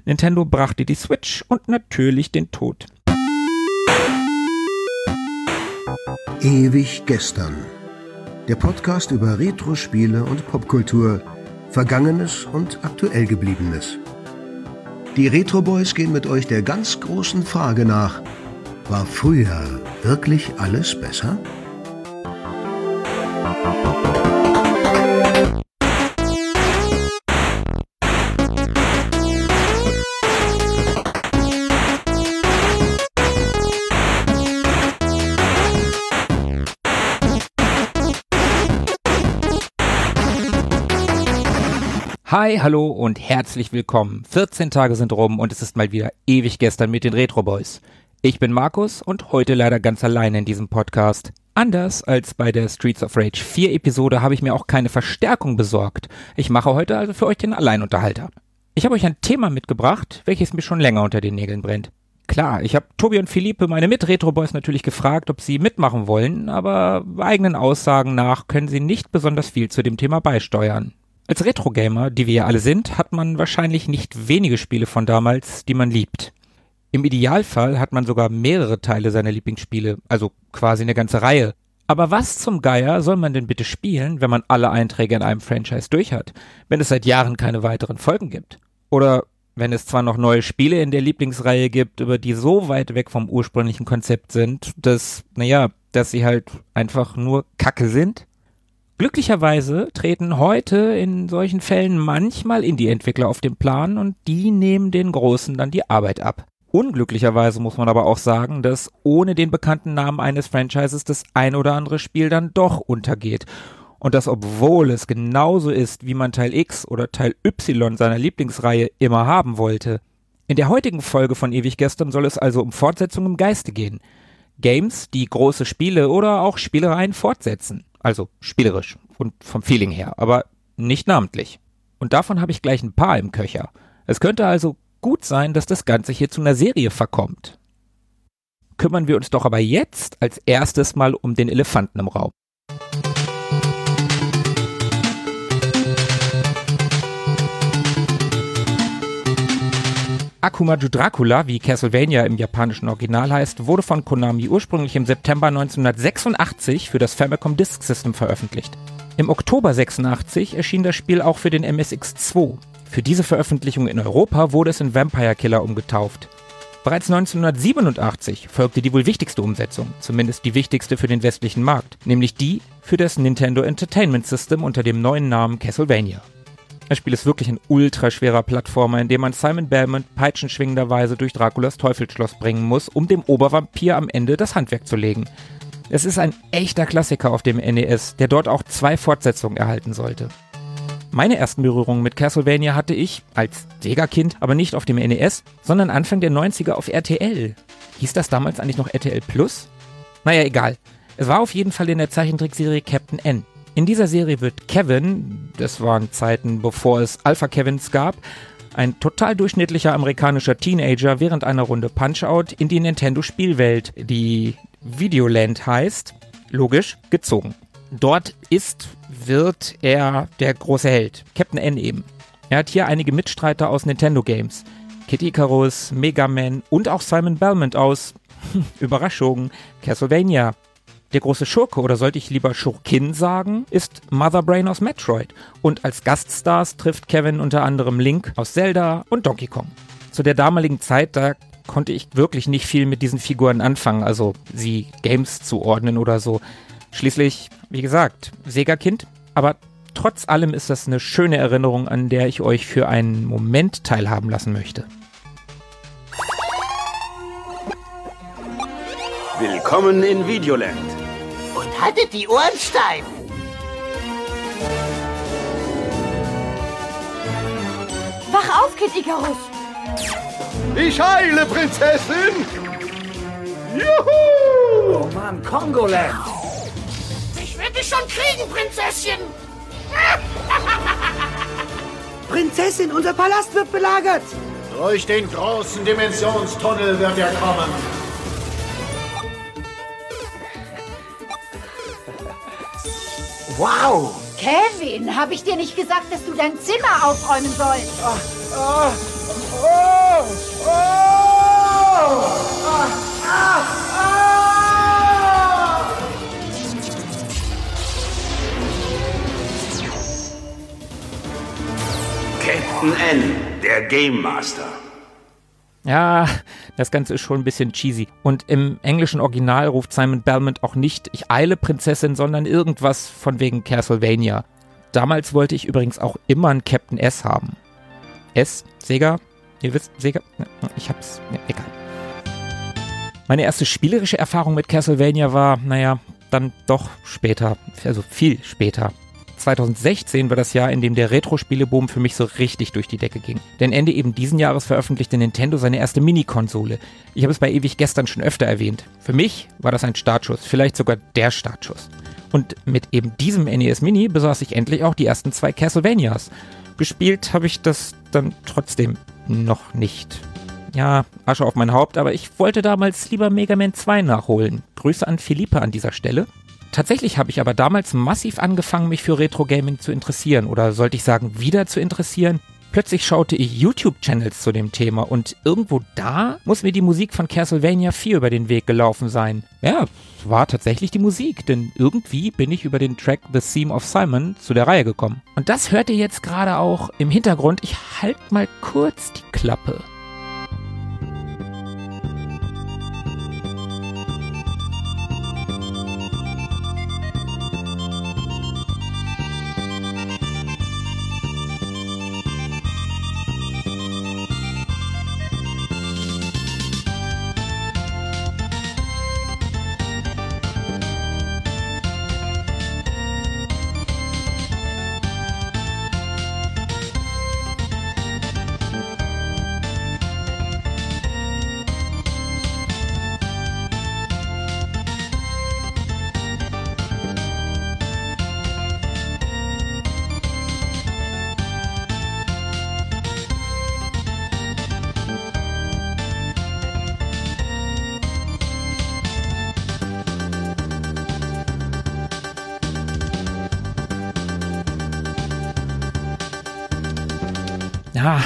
Nintendo brachte die Switch und natürlich den Tod. Ewig gestern. Der Podcast über Retro-Spiele und Popkultur, Vergangenes und aktuell Gebliebenes. Die Retro Boys gehen mit euch der ganz großen Frage nach: War früher wirklich alles besser? Hi, hallo und herzlich willkommen. 14 Tage sind rum und es ist mal wieder ewig gestern mit den Retro Boys. Ich bin Markus und heute leider ganz alleine in diesem Podcast. Anders als bei der Streets of Rage 4 Episode habe ich mir auch keine Verstärkung besorgt. Ich mache heute also für euch den Alleinunterhalter. Ich habe euch ein Thema mitgebracht, welches mir schon länger unter den Nägeln brennt. Klar, ich habe Tobi und Philippe, meine Mit-Retro Boys, natürlich gefragt, ob sie mitmachen wollen, aber eigenen Aussagen nach können sie nicht besonders viel zu dem Thema beisteuern. Als Retro-Gamer, die wir ja alle sind, hat man wahrscheinlich nicht wenige Spiele von damals, die man liebt. Im Idealfall hat man sogar mehrere Teile seiner Lieblingsspiele, also quasi eine ganze Reihe. Aber was zum Geier soll man denn bitte spielen, wenn man alle Einträge in einem Franchise durch hat, wenn es seit Jahren keine weiteren Folgen gibt? Oder wenn es zwar noch neue Spiele in der Lieblingsreihe gibt, aber die so weit weg vom ursprünglichen Konzept sind, dass sie halt einfach nur Kacke sind? Glücklicherweise treten heute in solchen Fällen manchmal Indie-Entwickler auf den Plan und die nehmen den Großen dann die Arbeit ab. Unglücklicherweise muss man aber auch sagen, dass ohne den bekannten Namen eines Franchises das ein oder andere Spiel dann doch untergeht. Und das, obwohl es genauso ist, wie man Teil X oder Teil Y seiner Lieblingsreihe immer haben wollte. In der heutigen Folge von Ewig Gestern soll es also um Fortsetzung im Geiste gehen. Games, die große Spiele oder auch Spielereien fortsetzen. Also spielerisch und vom Feeling her, aber nicht namentlich. Und davon habe ich gleich ein paar im Köcher. Es könnte also gut sein, dass das Ganze hier zu einer Serie verkommt. Kümmern wir uns doch aber jetzt als erstes mal um den Elefanten im Raum. Akumaju Dracula, wie Castlevania im japanischen Original heißt, wurde von Konami ursprünglich im September 1986 für das Famicom Disk System veröffentlicht. Im Oktober 86 erschien das Spiel auch für den MSX2. Für diese Veröffentlichung in Europa wurde es in Vampire Killer umgetauft. Bereits 1987 folgte die wohl wichtigste Umsetzung, zumindest die wichtigste für den westlichen Markt, nämlich die für das Nintendo Entertainment System unter dem neuen Namen Castlevania. Das Spiel ist wirklich ein ultraschwerer Plattformer, in dem man Simon Belmont peitschenschwingenderweise durch Draculas Teufelsschloss bringen muss, um dem Obervampir am Ende das Handwerk zu legen. Es ist ein echter Klassiker auf dem NES, der dort auch 2 Fortsetzungen erhalten sollte. Meine ersten Berührungen mit Castlevania hatte ich, als Sega-Kind, aber nicht auf dem NES, sondern Anfang der 90er auf RTL. Hieß das damals eigentlich noch RTL Plus? Naja, egal. Es war auf jeden Fall in der Zeichentrickserie Captain N. In dieser Serie wird Kevin, das waren Zeiten, bevor es Alpha-Kevins gab, ein total durchschnittlicher amerikanischer Teenager während einer Runde Punch-Out in die Nintendo-Spielwelt, die Videoland heißt, logisch, gezogen. Dort wird er der große Held, Captain N eben. Er hat hier einige Mitstreiter aus Nintendo-Games, Kid Icarus, Mega Man und auch Simon Belmont aus, Überraschung, Castlevania. Der große Schurke, oder sollte ich lieber Schurkin sagen, ist Mother Brain aus Metroid. Und als Gaststars trifft Kevin unter anderem Link aus Zelda und Donkey Kong. Zu der damaligen Zeit, da konnte ich wirklich nicht viel mit diesen Figuren anfangen, also sie Games zuordnen oder so. Schließlich, wie gesagt, Sega-Kind, aber trotz allem ist das eine schöne Erinnerung, an der ich euch für einen Moment teilhaben lassen möchte. Willkommen in Videoland. Und haltet die Ohren steif. Wach auf, Kid Icarus. Ich heile, Prinzessin. Juhu! Oh Mann, Kongoland. Ich werde dich schon kriegen, Prinzesschen. Prinzessin, unser Palast wird belagert. Durch den großen Dimensionstunnel wird er kommen. Wow. Kevin, habe ich dir nicht gesagt, dass du dein Zimmer aufräumen sollst? Game Master. Ja, das Ganze ist schon ein bisschen cheesy. Und im englischen Original ruft Simon Belmont auch nicht "Ich eile, Prinzessin", sondern irgendwas von wegen Castlevania. Damals wollte ich übrigens auch immer einen Captain S haben. S? Sega? Ihr wisst, Sega? Ich hab's. Ja, egal. Meine erste spielerische Erfahrung mit Castlevania war, dann doch später. Also viel später. 2016 war das Jahr, in dem der Retro-Spieleboom für mich so richtig durch die Decke ging. Denn Ende eben diesen Jahres veröffentlichte Nintendo seine erste Mini-Konsole. Ich habe es bei Ewig Gestern schon öfter erwähnt. Für mich war das ein Startschuss, vielleicht sogar der Startschuss. Und mit eben diesem NES Mini besaß ich endlich auch die ersten 2 Castlevanias. Gespielt habe ich das dann trotzdem noch nicht. Ja, Asche auf mein Haupt, aber ich wollte damals lieber Mega Man 2 nachholen. Grüße an Philippe an dieser Stelle. Tatsächlich habe ich aber damals massiv angefangen, mich für Retro-Gaming zu interessieren. Oder sollte ich sagen, wieder zu interessieren. Plötzlich schaute ich YouTube-Channels zu dem Thema und irgendwo da muss mir die Musik von Castlevania 4 über den Weg gelaufen sein. Ja, war tatsächlich die Musik, denn irgendwie bin ich über den Track The Theme of Simon zu der Reihe gekommen. Und das hört ihr jetzt gerade auch im Hintergrund. Ich halte mal kurz die Klappe. Ja,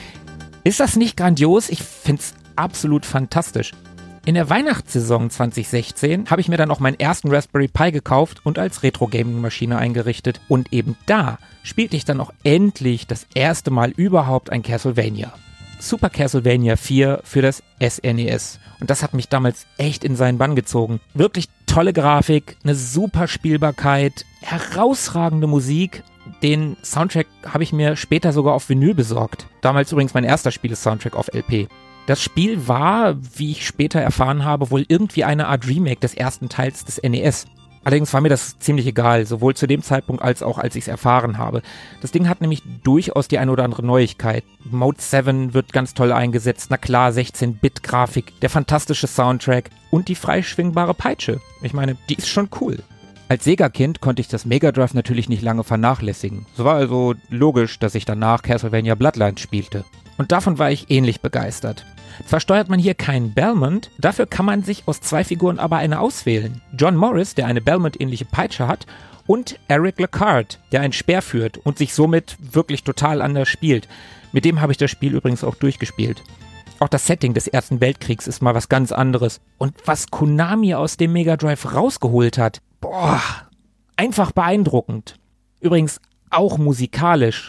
ist das nicht grandios? Ich find's absolut fantastisch. In der Weihnachtssaison 2016 habe ich mir dann auch meinen ersten Raspberry Pi gekauft und als Retro-Gaming-Maschine eingerichtet. Und eben da spielte ich dann auch endlich das erste Mal überhaupt ein Castlevania. Super Castlevania 4 für das SNES. Und das hat mich damals echt in seinen Bann gezogen. Wirklich tolle Grafik, eine super Spielbarkeit, herausragende Musik. Den Soundtrack habe ich mir später sogar auf Vinyl besorgt. Damals übrigens mein erster Spiele-Soundtrack auf LP. Das Spiel war, wie ich später erfahren habe, wohl irgendwie eine Art Remake des ersten Teils des NES. Allerdings war mir das ziemlich egal, sowohl zu dem Zeitpunkt als auch als ich es erfahren habe. Das Ding hat nämlich durchaus die eine oder andere Neuigkeit. Mode 7 wird ganz toll eingesetzt, na klar, 16-Bit-Grafik, der fantastische Soundtrack und die freischwingbare Peitsche. Ich meine, die ist schon cool. Als Sega-Kind konnte ich das Mega Drive natürlich nicht lange vernachlässigen. So war also logisch, dass ich danach Castlevania Bloodlines spielte. Und davon war ich ähnlich begeistert. Zwar steuert man hier keinen Belmont, dafür kann man sich aus 2 Figuren aber eine auswählen. John Morris, der eine Belmont-ähnliche Peitsche hat, und Eric Lecard, der einen Speer führt und sich somit wirklich total anders spielt. Mit dem habe ich das Spiel übrigens auch durchgespielt. Auch das Setting des Ersten Weltkriegs ist mal was ganz anderes. Und was Konami aus dem Mega Drive rausgeholt hat, boah, einfach beeindruckend. Übrigens auch musikalisch.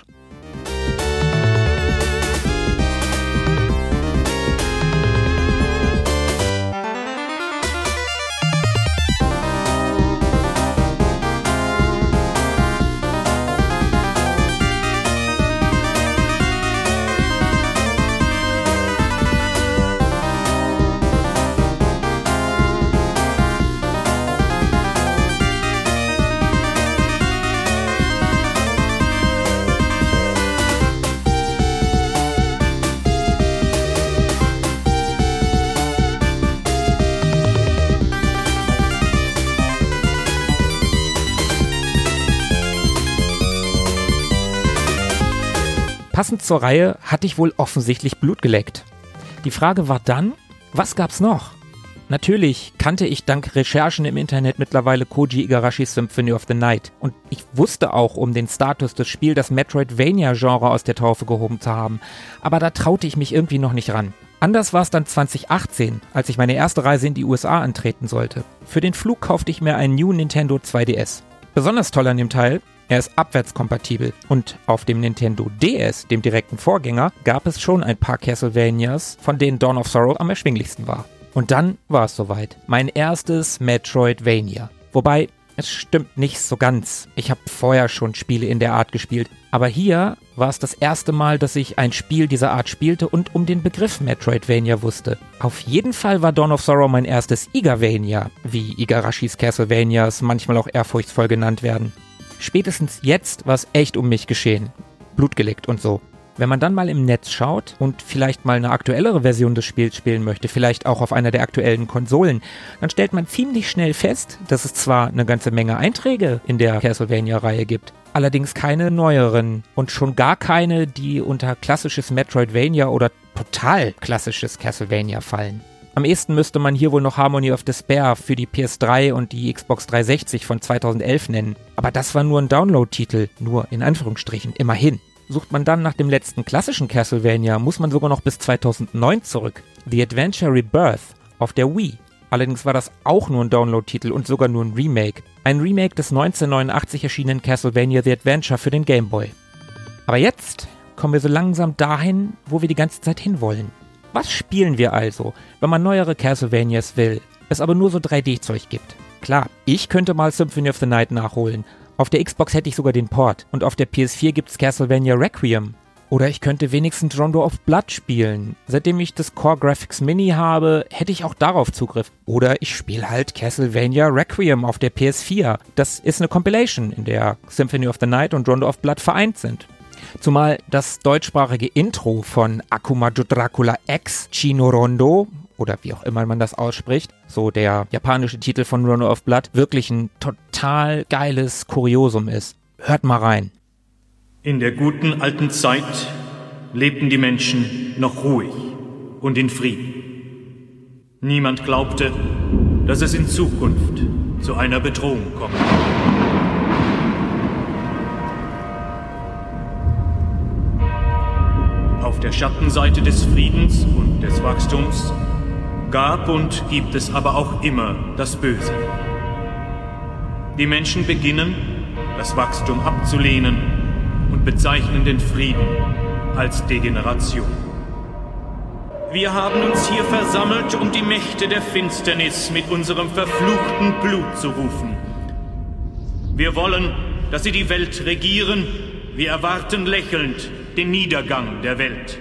Passend zur Reihe hatte ich wohl offensichtlich Blut geleckt. Die Frage war dann, was gab's noch? Natürlich kannte ich dank Recherchen im Internet mittlerweile Koji Igarashis Symphony of the Night. Und ich wusste auch um den Status des Spiels das Metroidvania-Genre aus der Taufe gehoben zu haben. Aber da traute ich mich irgendwie noch nicht ran. Anders war es dann 2018, als ich meine erste Reise in die USA antreten sollte. Für den Flug kaufte ich mir einen New Nintendo 2DS. Besonders toll an dem Teil, Er ist abwärtskompatibel und auf dem Nintendo DS, dem direkten Vorgänger, gab es schon ein paar Castlevanias, von denen Dawn of Sorrow am erschwinglichsten war. Und dann war es soweit. Mein erstes Metroidvania. Wobei, es stimmt nicht so ganz. Ich habe vorher schon Spiele in der Art gespielt. Aber hier war es das erste Mal, dass ich ein Spiel dieser Art spielte und um den Begriff Metroidvania wusste. Auf jeden Fall war Dawn of Sorrow mein erstes Igavania, wie Igarashis Castlevanias manchmal auch ehrfurchtsvoll genannt werden. Spätestens jetzt war es echt um mich geschehen. Blut geleckt und so. Wenn man dann mal im Netz schaut und vielleicht mal eine aktuellere Version des Spiels spielen möchte, vielleicht auch auf einer der aktuellen Konsolen, dann stellt man ziemlich schnell fest, dass es zwar eine ganze Menge Einträge in der Castlevania-Reihe gibt, allerdings keine neueren und schon gar keine, die unter klassisches Metroidvania oder total klassisches Castlevania fallen. Am ehesten müsste man hier wohl noch Harmony of Despair für die PS3 und die Xbox 360 von 2011 nennen. Aber das war nur ein Download-Titel, nur in Anführungsstrichen, immerhin. Sucht man dann nach dem letzten klassischen Castlevania, muss man sogar noch bis 2009 zurück. The Adventure Rebirth auf der Wii. Allerdings war das auch nur ein Download-Titel und sogar nur ein Remake. Ein Remake des 1989 erschienenen Castlevania The Adventure für den Game Boy. Aber jetzt kommen wir so langsam dahin, wo wir die ganze Zeit hinwollen. Was spielen wir also, wenn man neuere Castlevanias will, es aber nur so 3D-Zeug gibt? Klar, ich könnte mal Symphony of the Night nachholen. Auf der Xbox hätte ich sogar den Port und auf der PS4 gibt's Castlevania Requiem. Oder ich könnte wenigstens Rondo of Blood spielen. Seitdem ich das Core Graphics Mini habe, hätte ich auch darauf Zugriff. Oder ich spiele halt Castlevania Requiem auf der PS4. Das ist eine Compilation, in der Symphony of the Night und Rondo of Blood vereint sind. Zumal das deutschsprachige Intro von Akumajo Dracula X Chino Rondo, oder wie auch immer man das ausspricht, so der japanische Titel von Rondo of Blood, wirklich ein total geiles Kuriosum ist. Hört mal rein. In der guten alten Zeit lebten die Menschen noch ruhig und in Frieden. Niemand glaubte, dass es in Zukunft zu einer Bedrohung kommt. Auf der Schattenseite des Friedens und des Wachstums gab und gibt es aber auch immer das Böse. Die Menschen beginnen, das Wachstum abzulehnen und bezeichnen den Frieden als Degeneration. Wir haben uns hier versammelt, um die Mächte der Finsternis mit unserem verfluchten Blut zu rufen. Wir wollen, dass sie die Welt regieren. Wir erwarten lächelnd den Niedergang der Welt.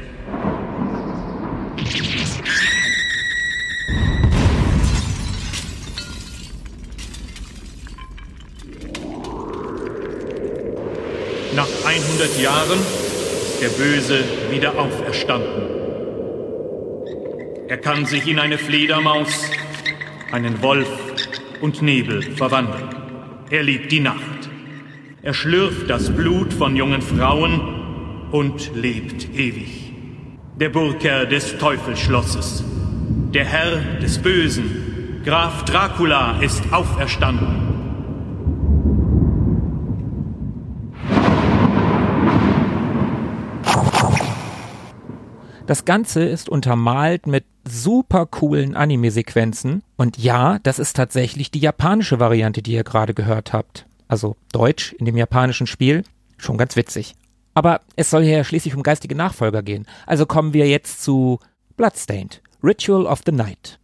Nach 100 Jahren ist der Böse wieder auferstanden. Er kann sich in eine Fledermaus, einen Wolf und Nebel verwandeln. Er liebt die Nacht. Er schlürft das Blut von jungen Frauen und lebt ewig. Der Burgherr des Teufelsschlosses, der Herr des Bösen, Graf Dracula ist auferstanden. Das Ganze ist untermalt mit super coolen Anime-Sequenzen. Und ja, das ist tatsächlich die japanische Variante, die ihr gerade gehört habt. Also Deutsch in dem japanischen Spiel. Schon ganz witzig. Aber es soll hier schließlich um geistige Nachfolger gehen. Also kommen wir jetzt zu Bloodstained, Ritual of the Night.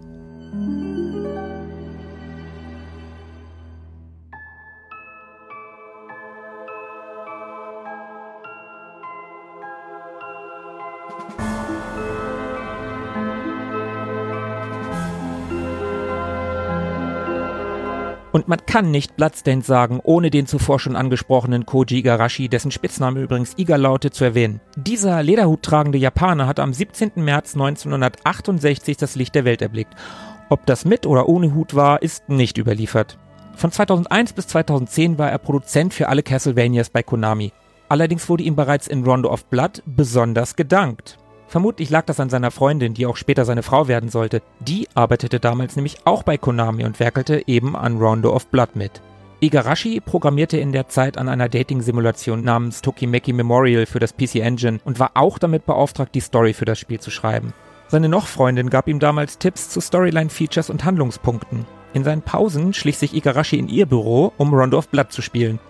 Und man kann nicht Bloodstained sagen, ohne den zuvor schon angesprochenen Koji Igarashi, dessen Spitzname übrigens Iga lautet, zu erwähnen. Dieser lederhuttragende Japaner hat am 17. März 1968 das Licht der Welt erblickt. Ob das mit oder ohne Hut war, ist nicht überliefert. Von 2001 bis 2010 war er Produzent für alle Castlevanias bei Konami. Allerdings wurde ihm bereits in Rondo of Blood besonders gedankt. Vermutlich lag das an seiner Freundin, die auch später seine Frau werden sollte. Die arbeitete damals nämlich auch bei Konami und werkelte eben an Rondo of Blood mit. Igarashi programmierte in der Zeit an einer Dating-Simulation namens Tokimeki Memorial für das PC Engine und war auch damit beauftragt, die Story für das Spiel zu schreiben. Seine Noch-Freundin gab ihm damals Tipps zu Storyline-Features und Handlungspunkten. In seinen Pausen schlich sich Igarashi in ihr Büro, um Rondo of Blood zu spielen.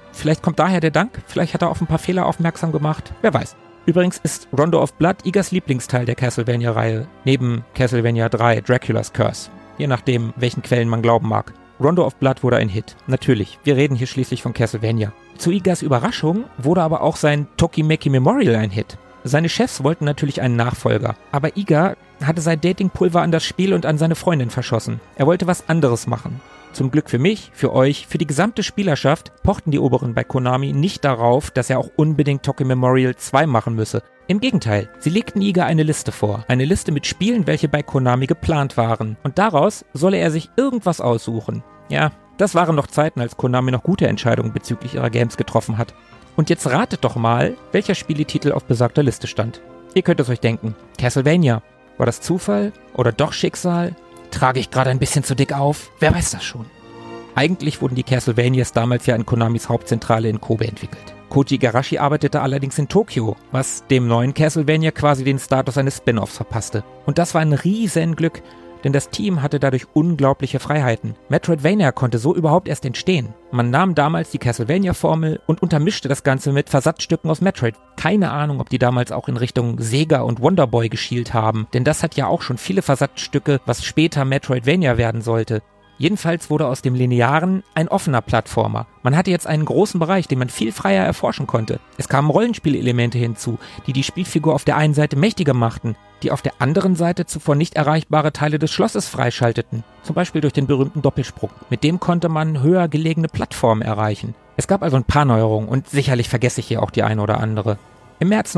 Vielleicht kommt daher der Dank, vielleicht hat er auf ein paar Fehler aufmerksam gemacht, wer weiß. Übrigens ist Rondo of Blood Igars Lieblingsteil der Castlevania-Reihe, neben Castlevania 3, Dracula's Curse. Je nachdem, welchen Quellen man glauben mag. Rondo of Blood wurde ein Hit. Natürlich, wir reden hier schließlich von Castlevania. Zu Igars Überraschung wurde aber auch sein Tokimeki Memorial ein Hit. Seine Chefs wollten natürlich einen Nachfolger, aber Iga hatte sein Datingpulver an das Spiel und an seine Freundin verschossen. Er wollte was anderes machen. Zum Glück für mich, für euch, für die gesamte Spielerschaft pochten die Oberen bei Konami nicht darauf, dass er auch unbedingt Toki Memorial 2 machen müsse. Im Gegenteil, sie legten Iga eine Liste vor. Eine Liste mit Spielen, welche bei Konami geplant waren. Und daraus solle er sich irgendwas aussuchen. Ja, das waren noch Zeiten, als Konami noch gute Entscheidungen bezüglich ihrer Games getroffen hat. Und jetzt ratet doch mal, welcher Spieletitel auf besagter Liste stand. Ihr könnt es euch denken. Castlevania. War das Zufall? Oder doch Schicksal? Trage ich gerade ein bisschen zu dick auf? Wer weiß das schon? Eigentlich wurden die Castlevanias damals ja in Konamis Hauptzentrale in Kobe entwickelt. Koji Igarashi arbeitete allerdings in Tokio, was dem neuen Castlevania quasi den Status eines Spin-offs verpasste. Und das war ein Riesenglück, denn das Team hatte dadurch unglaubliche Freiheiten. Metroidvania konnte so überhaupt erst entstehen. Man nahm damals die Castlevania-Formel und untermischte das Ganze mit Versatzstücken aus Metroid. Keine Ahnung, ob die damals auch in Richtung Sega und Wonderboy geschielt haben, denn das hat ja auch schon viele Versatzstücke, was später Metroidvania werden sollte. Jedenfalls wurde aus dem Linearen ein offener Plattformer. Man hatte jetzt einen großen Bereich, den man viel freier erforschen konnte. Es kamen Rollenspielelemente hinzu, die die Spielfigur auf der einen Seite mächtiger machten, die auf der anderen Seite zuvor nicht erreichbare Teile des Schlosses freischalteten. Zum Beispiel durch den berühmten Doppelsprung. Mit dem konnte man höher gelegene Plattformen erreichen. Es gab also ein paar Neuerungen und sicherlich vergesse ich hier auch die eine oder andere. Im März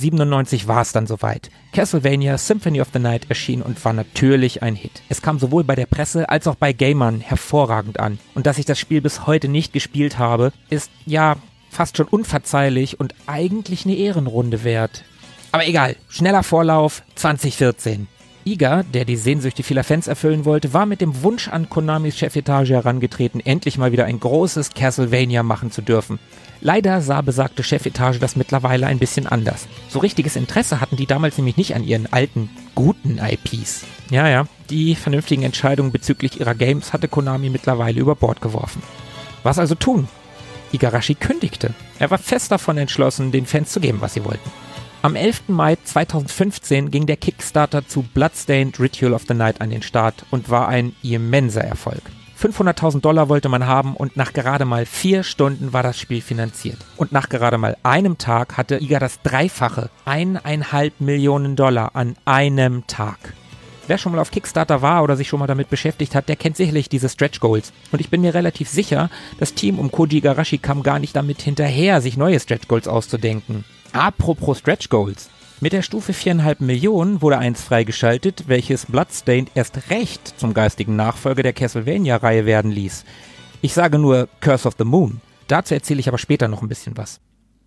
1997 war es dann soweit. Castlevania Symphony of the Night erschien und war natürlich ein Hit. Es kam sowohl bei der Presse als auch bei Gamern hervorragend an. Und dass ich das Spiel bis heute nicht gespielt habe, ist ja fast schon unverzeihlich und eigentlich eine Ehrenrunde wert. Aber egal, schneller Vorlauf 2014. Iga, der die Sehnsüchte vieler Fans erfüllen wollte, war mit dem Wunsch an Konamis Chefetage herangetreten, endlich mal wieder ein großes Castlevania machen zu dürfen. Leider sah besagte Chefetage das mittlerweile ein bisschen anders. So richtiges Interesse hatten die damals nämlich nicht an ihren alten, guten IPs. Ja, die vernünftigen Entscheidungen bezüglich ihrer Games hatte Konami mittlerweile über Bord geworfen. Was also tun? Igarashi kündigte. Er war fest davon entschlossen, den Fans zu geben, was sie wollten. Am 11. Mai 2015 ging der Kickstarter zu Bloodstained Ritual of the Night an den Start und war ein immenser Erfolg. $500.000 wollte man haben und nach gerade mal 4 Stunden war das Spiel finanziert. Und nach gerade mal einem Tag hatte Iga das Dreifache, $1,5 Millionen an einem Tag. Wer schon mal auf Kickstarter war oder sich schon mal damit beschäftigt hat, der kennt sicherlich diese Stretch Goals. Und ich bin mir relativ sicher, das Team um Koji Igarashi kam gar nicht damit hinterher, sich neue Stretch Goals auszudenken. Apropos Stretch Goals. Mit der Stufe 4,5 Millionen wurde eins freigeschaltet, welches Bloodstained erst recht zum geistigen Nachfolger der Castlevania-Reihe werden ließ. Ich sage nur Curse of the Moon. Dazu erzähle ich aber später noch ein bisschen was.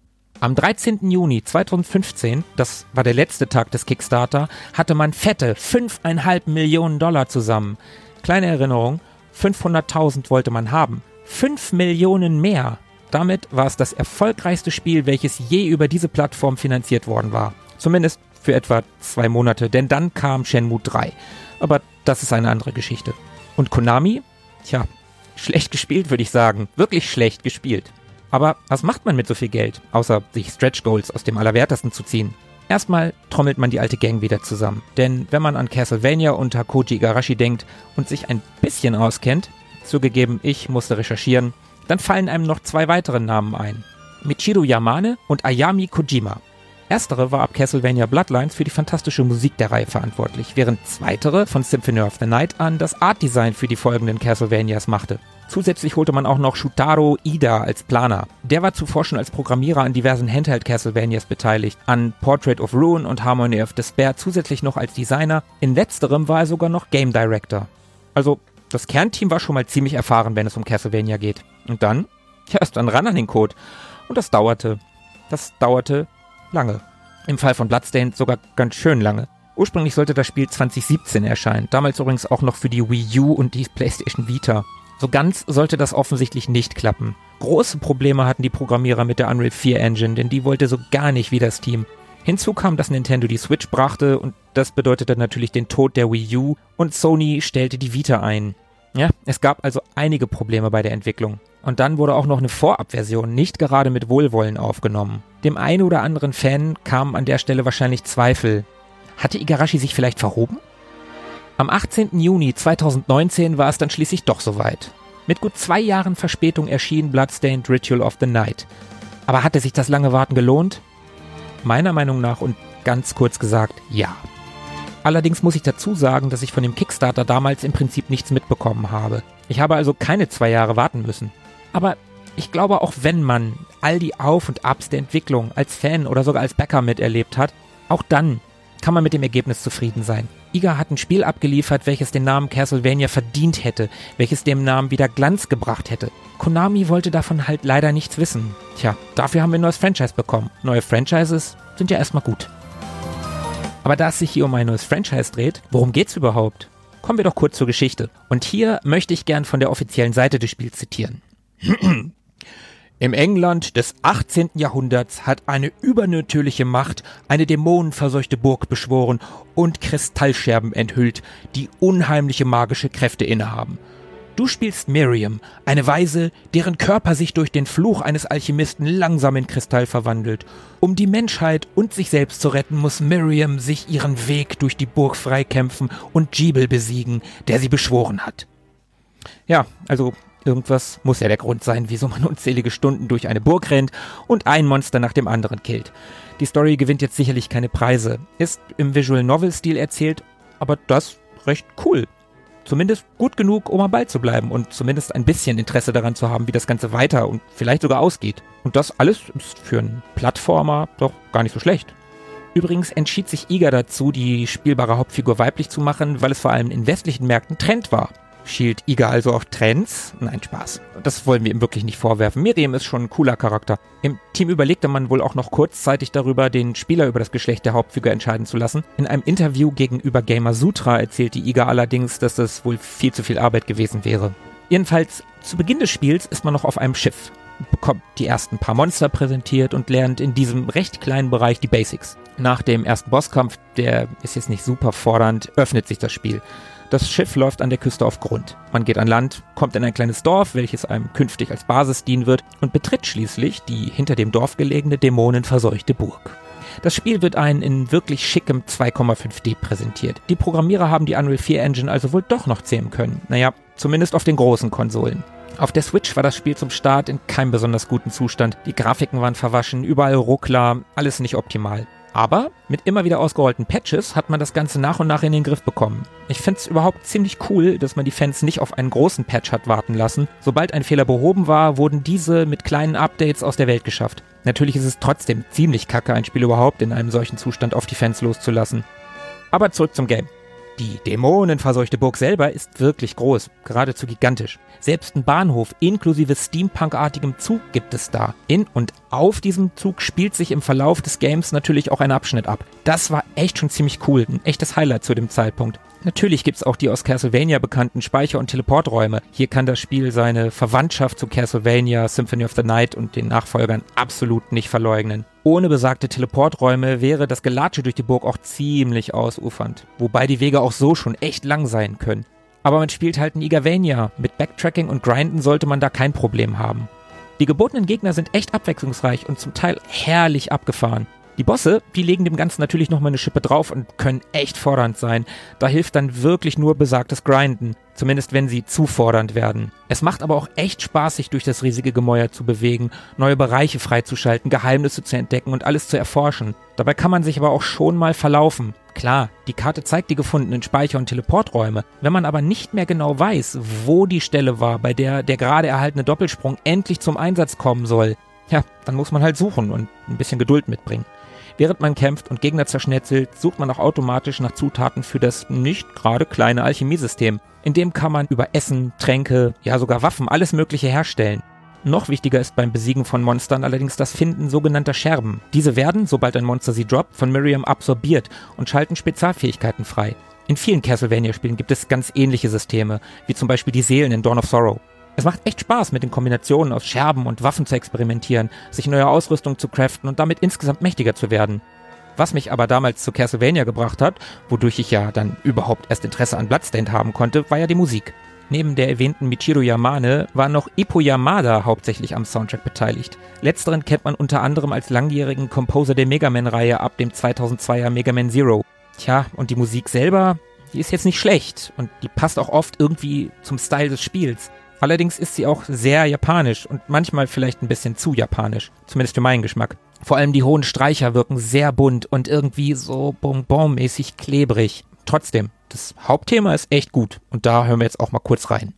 Am 13. Juni 2015, das war der letzte Tag des Kickstarter, hatte man fette $5,5 Millionen zusammen. Kleine Erinnerung, 500.000 wollte man haben. 5 Millionen mehr. Damit war es das erfolgreichste Spiel, welches je über diese Plattform finanziert worden war. Zumindest für etwa 2 Monate, denn dann kam Shenmue 3. Aber das ist eine andere Geschichte. Und Konami? Tja, schlecht gespielt, würde ich sagen. Wirklich schlecht gespielt. Aber was macht man mit so viel Geld, außer sich Stretch Goals aus dem Allerwertesten zu ziehen? Erstmal trommelt man die alte Gang wieder zusammen. Denn wenn man an Castlevania unter Koji Igarashi denkt und sich ein bisschen auskennt, zugegeben, ich musste recherchieren, dann fallen einem noch 2 weitere Namen ein. Michiru Yamane und Ayami Kojima. Erstere war ab Castlevania Bloodlines für die fantastische Musik der Reihe verantwortlich, während zweitere von Symphony of the Night an das Artdesign für die folgenden Castlevanias machte. Zusätzlich holte man auch noch Shutaro Ida als Planer. Der war zuvor schon als Programmierer an diversen Handheld-Castlevanias beteiligt, an Portrait of Ruin und Harmony of Despair zusätzlich noch als Designer. In letzterem war er sogar noch Game Director. Also, das Kernteam war schon mal ziemlich erfahren, wenn es um Castlevania geht. Und dann? Ja, ist dann ran an den Code. Und das dauerte lange. Im Fall von Bloodstained sogar ganz schön lange. Ursprünglich sollte das Spiel 2017 erscheinen, damals übrigens auch noch für die Wii U und die PlayStation Vita. So ganz sollte das offensichtlich nicht klappen. Große Probleme hatten die Programmierer mit der Unreal 4 Engine, denn die wollte so gar nicht wie das Team. Hinzu kam, dass Nintendo die Switch brachte und das bedeutete natürlich den Tod der Wii U und Sony stellte die Vita ein. Ja, es gab also einige Probleme bei der Entwicklung. Und dann wurde auch noch eine Vorabversion nicht gerade mit Wohlwollen aufgenommen. Dem einen oder anderen Fan kamen an der Stelle wahrscheinlich Zweifel. Hatte Igarashi sich vielleicht verhoben? Am 18. Juni 2019 war es dann schließlich doch soweit. Mit gut 2 Jahren Verspätung erschien Bloodstained Ritual of the Night. Aber hatte sich das lange Warten gelohnt? Meiner Meinung nach und ganz kurz gesagt, ja. Allerdings muss ich dazu sagen, dass ich von dem Kickstarter damals im Prinzip nichts mitbekommen habe. Ich habe also keine 2 Jahre warten müssen. Aber ich glaube, auch wenn man all die Auf- und Abs der Entwicklung als Fan oder sogar als Backer miterlebt hat, auch dann kann man mit dem Ergebnis zufrieden sein. Iga hat ein Spiel abgeliefert, welches den Namen Castlevania verdient hätte, welches dem Namen wieder Glanz gebracht hätte. Konami wollte davon halt leider nichts wissen. Tja, dafür haben wir ein neues Franchise bekommen. Neue Franchises sind ja erstmal gut. Aber da es sich hier um ein neues Franchise dreht, worum geht's überhaupt? Kommen wir doch kurz zur Geschichte. Und hier möchte ich gern von der offiziellen Seite des Spiels zitieren. Im England des 18. Jahrhunderts hat eine übernatürliche Macht eine dämonenverseuchte Burg beschworen und Kristallscherben enthüllt, die unheimliche magische Kräfte innehaben. Du spielst Miriam, eine Weise, deren Körper sich durch den Fluch eines Alchemisten langsam in Kristall verwandelt. Um die Menschheit und sich selbst zu retten, muss Miriam sich ihren Weg durch die Burg freikämpfen und Gebel besiegen, der sie beschworen hat. Ja, also irgendwas muss ja der Grund sein, wieso man unzählige Stunden durch eine Burg rennt und ein Monster nach dem anderen killt. Die Story gewinnt jetzt sicherlich keine Preise, ist im Visual Novel-Stil erzählt, aber das recht cool. Zumindest gut genug, um am Ball zu bleiben und zumindest ein bisschen Interesse daran zu haben, wie das Ganze weiter und vielleicht sogar ausgeht. Und das alles ist für einen Plattformer doch gar nicht so schlecht. Übrigens entschied sich Iga dazu, die spielbare Hauptfigur weiblich zu machen, weil es vor allem in westlichen Märkten Trend war. Schielt Iga also auf Trends? Nein, Spaß. Das wollen wir ihm wirklich nicht vorwerfen. Miriam ist schon ein cooler Charakter. Im Team überlegte man wohl auch noch kurzzeitig darüber, den Spieler über das Geschlecht der Hauptfigur entscheiden zu lassen. In einem Interview gegenüber Gamersutra erzählte Iga allerdings, dass das wohl viel zu viel Arbeit gewesen wäre. Jedenfalls, zu Beginn des Spiels ist man noch auf einem Schiff, bekommt die ersten paar Monster präsentiert und lernt in diesem recht kleinen Bereich die Basics. Nach dem ersten Bosskampf, der ist jetzt nicht super fordernd, öffnet sich das Spiel. Das Schiff läuft an der Küste auf Grund. Man geht an Land, kommt in ein kleines Dorf, welches einem künftig als Basis dienen wird, und betritt schließlich die hinter dem Dorf gelegene dämonenverseuchte Burg. Das Spiel wird einen in wirklich schickem 2,5D präsentiert. Die Programmierer haben die Unreal 4 Engine also wohl doch noch zähmen können. Naja, zumindest auf den großen Konsolen. Auf der Switch war das Spiel zum Start in keinem besonders guten Zustand. Die Grafiken waren verwaschen, überall Ruckler, alles nicht optimal. Aber mit immer wieder ausgerollten Patches hat man das Ganze nach und nach in den Griff bekommen. Ich find's überhaupt ziemlich cool, dass man die Fans nicht auf einen großen Patch hat warten lassen. Sobald ein Fehler behoben war, wurden diese mit kleinen Updates aus der Welt geschafft. Natürlich ist es trotzdem ziemlich kacke, ein Spiel überhaupt in einem solchen Zustand auf die Fans loszulassen. Aber zurück zum Game. Die dämonenverseuchte Burg selber ist wirklich groß, geradezu gigantisch. Selbst ein Bahnhof inklusive Steampunk-artigem Zug gibt es da. In und auf diesem Zug spielt sich im Verlauf des Games natürlich auch ein Abschnitt ab. Das war echt schon ziemlich cool, ein echtes Highlight zu dem Zeitpunkt. Natürlich gibt's auch die aus Castlevania bekannten Speicher- und Teleporträume. Hier kann das Spiel seine Verwandtschaft zu Castlevania, Symphony of the Night und den Nachfolgern absolut nicht verleugnen. Ohne besagte Teleporträume wäre das Gelatsche durch die Burg auch ziemlich ausufernd. Wobei die Wege auch so schon echt lang sein können. Aber man spielt halt ein Igavania. Mit Backtracking und Grinden sollte man da kein Problem haben. Die gebotenen Gegner sind echt abwechslungsreich und zum Teil herrlich abgefahren. Die Bosse, die legen dem Ganzen natürlich nochmal eine Schippe drauf und können echt fordernd sein. Da hilft dann wirklich nur besagtes Grinden. Zumindest wenn sie zu fordernd werden. Es macht aber auch echt Spaß, sich durch das riesige Gemäuer zu bewegen, neue Bereiche freizuschalten, Geheimnisse zu entdecken und alles zu erforschen. Dabei kann man sich aber auch schon mal verlaufen. Klar, die Karte zeigt die gefundenen Speicher- und Teleporträume. Wenn man aber nicht mehr genau weiß, wo die Stelle war, bei der der gerade erhaltene Doppelsprung endlich zum Einsatz kommen soll, ja, dann muss man halt suchen und ein bisschen Geduld mitbringen. Während man kämpft und Gegner zerschnetzelt, sucht man auch automatisch nach Zutaten für das nicht gerade kleine Alchemiesystem. In dem kann man über Essen, Tränke, ja sogar Waffen, alles Mögliche herstellen. Noch wichtiger ist beim Besiegen von Monstern allerdings das Finden sogenannter Scherben. Diese werden, sobald ein Monster sie droppt, von Miriam absorbiert und schalten Spezialfähigkeiten frei. In vielen Castlevania-Spielen gibt es ganz ähnliche Systeme, wie zum Beispiel die Seelen in Dawn of Sorrow. Es macht echt Spaß, mit den Kombinationen aus Scherben und Waffen zu experimentieren, sich neue Ausrüstung zu craften und damit insgesamt mächtiger zu werden. Was mich aber damals zu Castlevania gebracht hat, wodurch ich ja dann überhaupt erst Interesse an Bloodstained haben konnte, war ja die Musik. Neben der erwähnten Michiru Yamane war noch Ippo Yamada hauptsächlich am Soundtrack beteiligt. Letzteren kennt man unter anderem als langjährigen Composer der Mega Man-Reihe ab dem 2002er Mega Man Zero. Tja, und die Musik selber, die ist jetzt nicht schlecht und die passt auch oft irgendwie zum Style des Spiels. Allerdings ist sie auch sehr japanisch und manchmal vielleicht ein bisschen zu japanisch, zumindest für meinen Geschmack. Vor allem die hohen Streicher wirken sehr bunt und irgendwie so bonbonmäßig klebrig. Trotzdem, das Hauptthema ist echt gut und da hören wir jetzt auch mal kurz rein.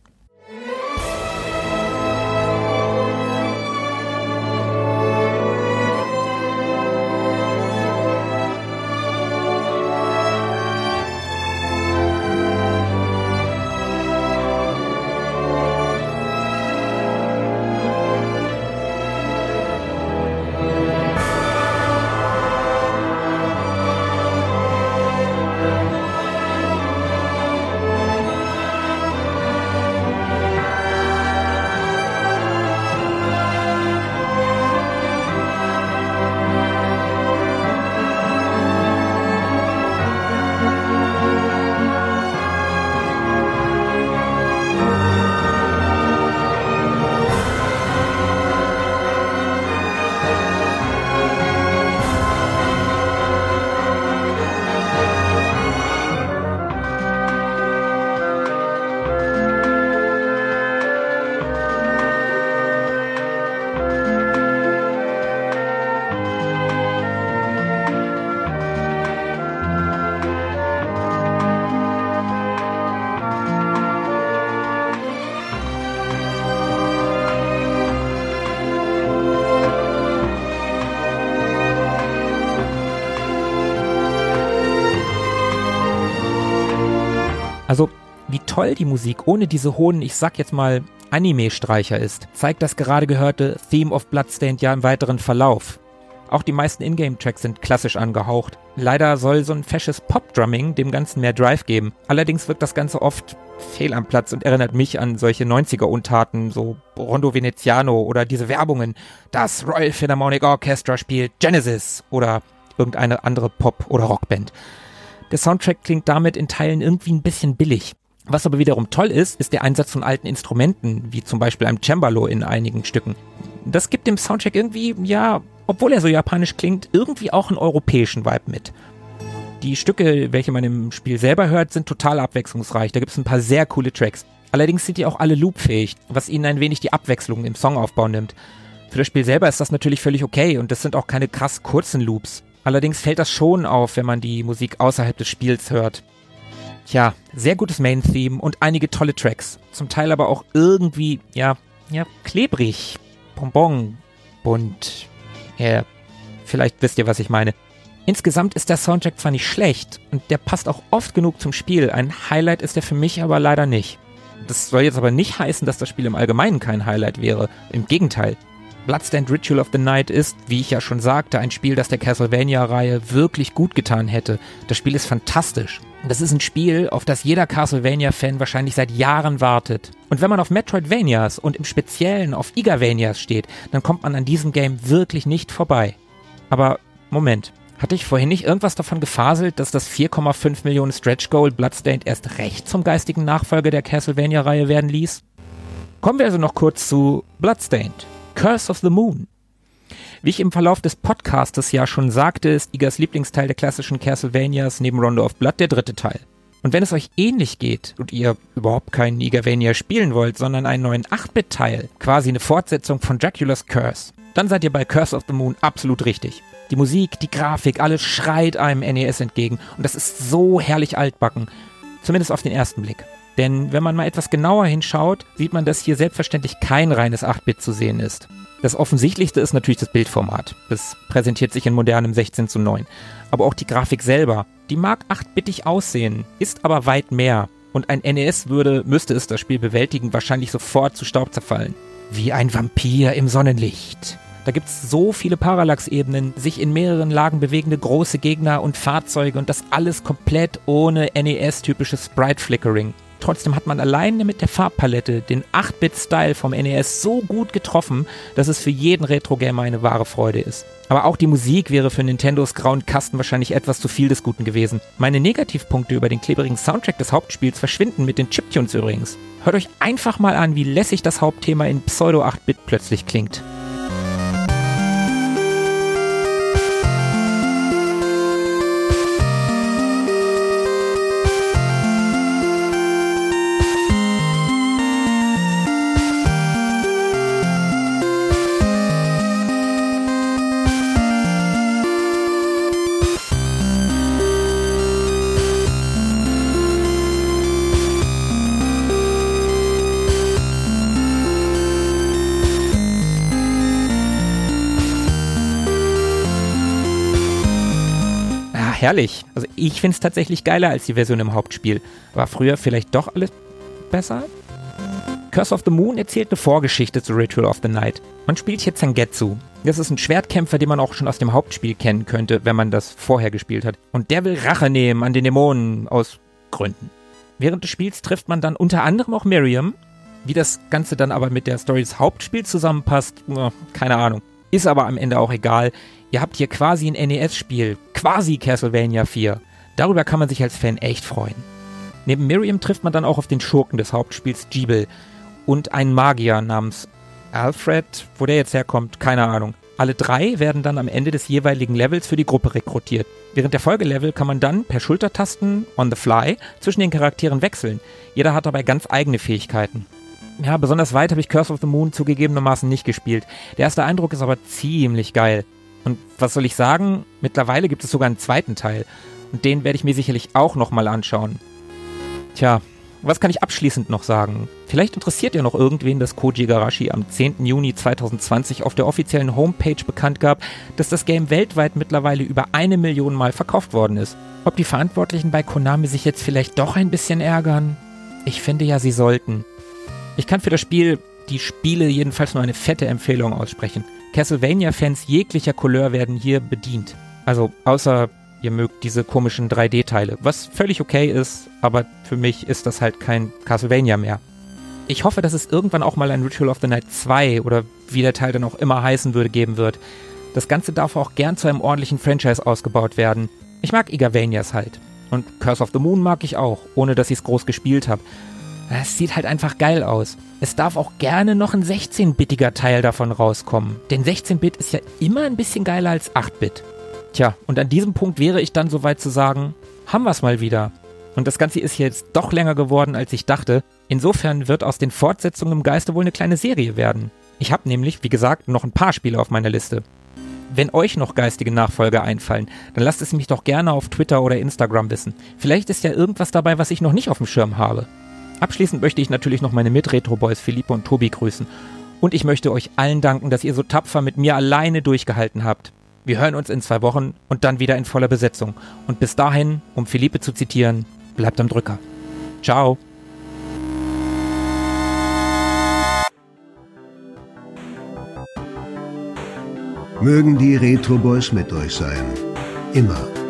Also, wie toll die Musik ohne diese hohen, ich sag jetzt mal, Anime-Streicher ist, zeigt das gerade gehörte Theme of Bloodstained ja im weiteren Verlauf. Auch die meisten Ingame-Tracks sind klassisch angehaucht. Leider soll so ein fesches Pop-Drumming dem Ganzen mehr Drive geben. Allerdings wirkt das Ganze oft fehl am Platz und erinnert mich an solche 90er-Untaten, so Rondo Veneziano oder diese Werbungen. Das Royal Philharmonic Orchestra spielt Genesis oder irgendeine andere Pop- oder Rockband. Der Soundtrack klingt damit in Teilen irgendwie ein bisschen billig. Was aber wiederum toll ist, ist der Einsatz von alten Instrumenten, wie zum Beispiel einem Cembalo in einigen Stücken. Das gibt dem Soundtrack irgendwie, ja, obwohl er so japanisch klingt, irgendwie auch einen europäischen Vibe mit. Die Stücke, welche man im Spiel selber hört, sind total abwechslungsreich. Da gibt es ein paar sehr coole Tracks. Allerdings sind die auch alle loopfähig, was ihnen ein wenig die Abwechslung im Songaufbau nimmt. Für das Spiel selber ist das natürlich völlig okay und das sind auch keine krass kurzen Loops. Allerdings fällt das schon auf, wenn man die Musik außerhalb des Spiels hört. Tja, sehr gutes Main-Theme und einige tolle Tracks. Zum Teil aber auch irgendwie, ja, klebrig, bonbon, bunt. Vielleicht wisst ihr, was ich meine. Insgesamt ist der Soundtrack zwar nicht schlecht und der passt auch oft genug zum Spiel. Ein Highlight ist er für mich aber leider nicht. Das soll jetzt aber nicht heißen, dass das Spiel im Allgemeinen kein Highlight wäre. Im Gegenteil. Bloodstained Ritual of the Night ist, wie ich ja schon sagte, ein Spiel, das der Castlevania-Reihe wirklich gut getan hätte. Das Spiel ist fantastisch. Das ist ein Spiel, auf das jeder Castlevania-Fan wahrscheinlich seit Jahren wartet. Und wenn man auf Metroidvanias und im Speziellen auf Igavanias steht, dann kommt man an diesem Game wirklich nicht vorbei. Aber Moment, hatte ich vorhin nicht irgendwas davon gefaselt, dass das 4,5 Millionen Stretch-Goal Bloodstained erst recht zum geistigen Nachfolger der Castlevania-Reihe werden ließ? Kommen wir also noch kurz zu Bloodstained. Curse of the Moon. Wie ich im Verlauf des Podcastes ja schon sagte, ist Igas Lieblingsteil der klassischen Castlevanias neben Rondo of Blood der dritte Teil. Und wenn es euch ähnlich geht und ihr überhaupt keinen Igavania spielen wollt, sondern einen neuen 8-Bit-Teil, quasi eine Fortsetzung von Dracula's Curse, dann seid ihr bei Curse of the Moon absolut richtig. Die Musik, die Grafik, alles schreit einem NES entgegen und das ist so herrlich altbacken, zumindest auf den ersten Blick. Denn wenn man mal etwas genauer hinschaut, sieht man, dass hier selbstverständlich kein reines 8-Bit zu sehen ist. Das Offensichtlichste ist natürlich das Bildformat. Das präsentiert sich in modernem 16:9. Aber auch die Grafik selber, die mag 8-bittig aussehen, ist aber weit mehr. Und ein NES müsste es das Spiel bewältigen, wahrscheinlich sofort zu Staub zerfallen. Wie ein Vampir im Sonnenlicht. Da gibt's so viele Parallax-Ebenen, sich in mehreren Lagen bewegende große Gegner und Fahrzeuge und das alles komplett ohne NES-typisches Sprite-Flickering. Trotzdem hat man alleine mit der Farbpalette den 8-Bit-Style vom NES so gut getroffen, dass es für jeden Retro-Gamer eine wahre Freude ist. Aber auch die Musik wäre für Nintendos grauen Kasten wahrscheinlich etwas zu viel des Guten gewesen. Meine Negativpunkte über den klebrigen Soundtrack des Hauptspiels verschwinden mit den Chiptunes übrigens. Hört euch einfach mal an, wie lässig das Hauptthema in Pseudo-8-Bit plötzlich klingt. Herrlich. Also ich finde es tatsächlich geiler als die Version im Hauptspiel. War früher vielleicht doch alles besser? Curse of the Moon erzählt eine Vorgeschichte zu Ritual of the Night. Man spielt hier Zangetsu. Das ist ein Schwertkämpfer, den man auch schon aus dem Hauptspiel kennen könnte, wenn man das vorher gespielt hat. Und der will Rache nehmen an den Dämonen aus Gründen. Während des Spiels trifft man dann unter anderem auch Miriam. Wie das Ganze dann aber mit der Story des Hauptspiels zusammenpasst, keine Ahnung. Ist aber am Ende auch egal. Ihr habt hier quasi ein NES-Spiel, quasi Castlevania 4. Darüber kann man sich als Fan echt freuen. Neben Miriam trifft man dann auch auf den Schurken des Hauptspiels, Gebel, und einen Magier namens Alfred. Wo der jetzt herkommt, keine Ahnung. Alle drei werden dann am Ende des jeweiligen Levels für die Gruppe rekrutiert. Während der Folgelevel kann man dann per Schultertasten on the fly zwischen den Charakteren wechseln. Jeder hat dabei ganz eigene Fähigkeiten. Ja, besonders weit habe ich Curse of the Moon zugegebenermaßen nicht gespielt. Der erste Eindruck ist aber ziemlich geil. Und was soll ich sagen? Mittlerweile gibt es sogar einen zweiten Teil. Und den werde ich mir sicherlich auch nochmal anschauen. Tja, was kann ich abschließend noch sagen? Vielleicht interessiert ja noch irgendwen, dass Koji Igarashi am 10. Juni 2020 auf der offiziellen Homepage bekannt gab, dass das Game weltweit mittlerweile über 1 Million Mal verkauft worden ist. Ob die Verantwortlichen bei Konami sich jetzt vielleicht doch ein bisschen ärgern? Ich finde ja, sie sollten. Ich kann für das Spiel, die Spiele jedenfalls nur eine fette Empfehlung aussprechen. Castlevania-Fans jeglicher Couleur werden hier bedient. Also außer ihr mögt diese komischen 3D-Teile, was völlig okay ist, aber für mich ist das halt kein Castlevania mehr. Ich hoffe, dass es irgendwann auch mal ein Ritual of the Night 2 oder wie der Teil dann auch immer heißen würde, geben wird. Das Ganze darf auch gern zu einem ordentlichen Franchise ausgebaut werden. Ich mag Igavanias halt. Und Curse of the Moon mag ich auch, ohne dass ich es groß gespielt habe. Es sieht halt einfach geil aus. Es darf auch gerne noch ein 16-bittiger Teil davon rauskommen. Denn 16-Bit ist ja immer ein bisschen geiler als 8-Bit. Tja, und an diesem Punkt wäre ich dann soweit zu sagen, haben wir es mal wieder. Und das Ganze ist jetzt doch länger geworden, als ich dachte. Insofern wird aus den Fortsetzungen im Geiste wohl eine kleine Serie werden. Ich habe nämlich, wie gesagt, noch ein paar Spiele auf meiner Liste. Wenn euch noch geistige Nachfolger einfallen, dann lasst es mich doch gerne auf Twitter oder Instagram wissen. Vielleicht ist ja irgendwas dabei, was ich noch nicht auf dem Schirm habe. Abschließend möchte ich natürlich noch meine Mit-Retro-Boys Philippe und Tobi grüßen. Und ich möchte euch allen danken, dass ihr so tapfer mit mir alleine durchgehalten habt. Wir hören uns in 2 Wochen und dann wieder in voller Besetzung. Und bis dahin, um Philippe zu zitieren, bleibt am Drücker. Ciao. Mögen die Retro Boys mit euch sein. Immer.